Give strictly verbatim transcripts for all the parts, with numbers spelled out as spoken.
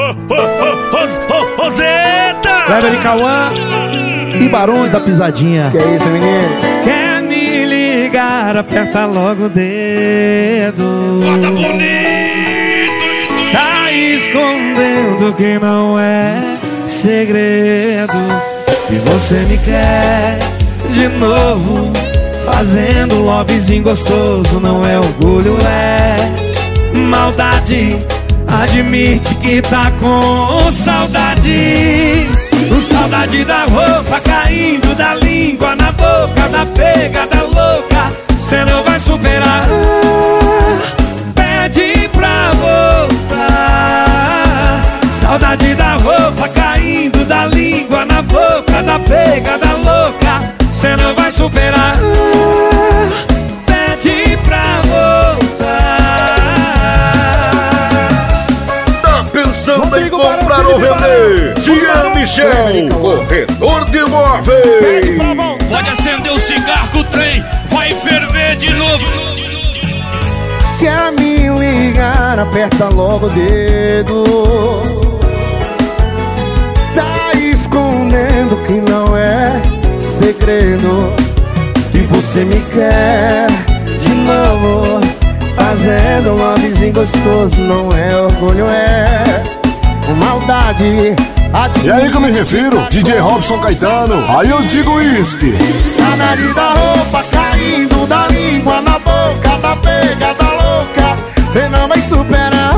Roseta! Kleber e Cauã e Barões da Pisadinha. Que é isso, menino? Quer me ligar, aperta logo o dedo. Bota bonito! Tá escondendo que não é segredo. E você me quer de novo, fazendo lovezinho gostoso. Não é orgulho, é maldade. Admite que tá com saudade. Saudade da roupa caindo, da língua na boca, da pegada louca. Cê não vai superar. Pede pra voltar. Saudade da roupa caindo, da língua na boca, da pegada louca. Cê não vai superar. Pede pra voltar. Tá pensando em comprar ou vender? Jean Michel, corretor de imóveis. Pode acender o cigarro que o trem vai ferver de novo. Quer me ligar, aperta logo o dedo. Tá escondendo que não é segredo. E você me quer de novo, fazendo um lovezinho gostoso. Não é orgulho, é maldade. E aí que eu me refiro, D J Robson Caetano. Aí eu digo uísque. Saudade da roupa caindo, da língua na boca, da pegada louca. Cê não vai superar.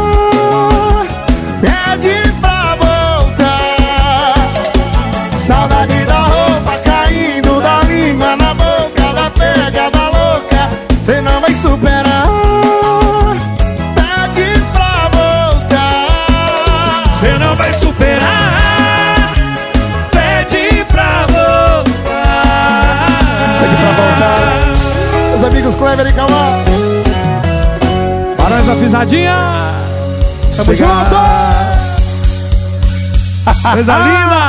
Pede pra voltar. Saudade da roupa caindo, da língua na boca, da pegada louca. Cê não vai superar. Pede pra voltar. Cê não vai superar. Meus amigos Kleber e Cauã, Barões da Pisadinha. Tamo junto. Coisa linda.